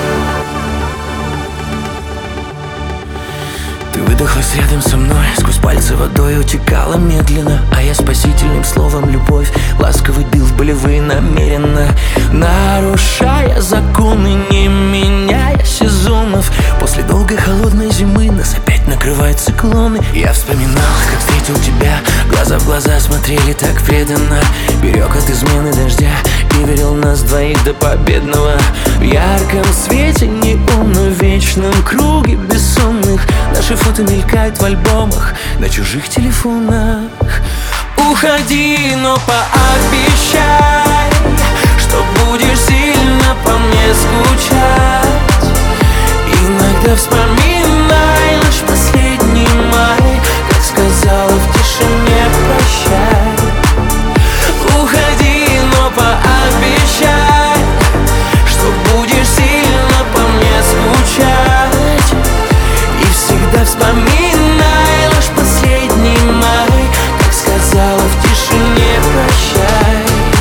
Ты выдохлась рядом со мной, сквозь пальцы водой утекала медленно, а я спасительным словом любовь ласково бил в болевые намеренно, нарушая законы, не меняя сезонов. После долгой холодной зимы нас опять накрывают циклоны. Я вспоминал, как встретил тебя, глаза в глаза смотрели так преданно, берег от измены дождя и верил нас двоих до победного. В ярком свете неона, в вечном круге бессонных наши фото мелькают в альбомах на чужих телефонах. Уходи, но пообещай, что будешь сильно по мне скучать. Иногда вспоминай лишь последний май, как сказала в тишине прощай. Уходи, но пообещай, что будешь сильно по мне скучать. И всегда вспоминай лишь последний май, как сказала в тишине прощай.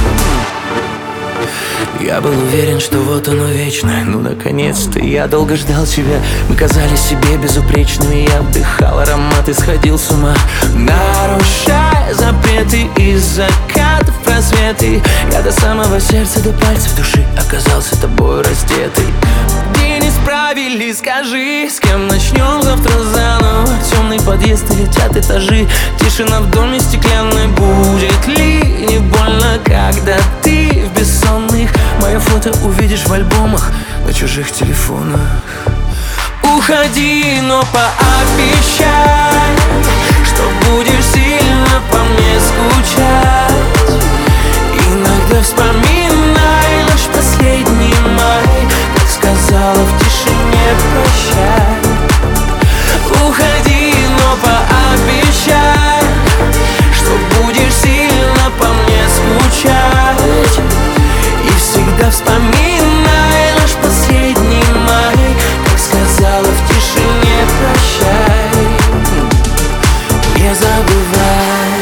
Я был уверен, что вот оно вечное, ну наконец-то я долго ждал тебя. Мы казались себе безупречными, я вдыхал аромат и сходил с ума, нарушая запреты из закатов просветы. Я до самого сердца, до пальцев души оказался тобой раздетый. День исправили, скажи, с кем начнем завтра заново? Темный подъезд и летят этажи, тишина в доме стеклянной. Будет ли не больно, когда ты в бессонных мое фото увидишь в альбомах на чужих телефонах? Уходи, но пообещай, что будешь сильно по мне скучать. Иногда вспоминай лишь последний май, как сказала в тишине прощай. Уходи, но пообещай, что будешь сильно по мне скучать. И всегда вспоминай лишь последний май, как сказала в тишине прощай. Не забывай.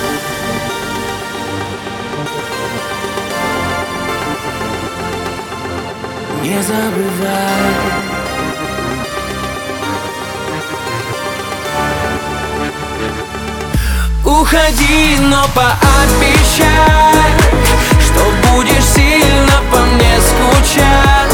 Не забывай. Уходи, но пообещай, что будешь сильно по мне скучать.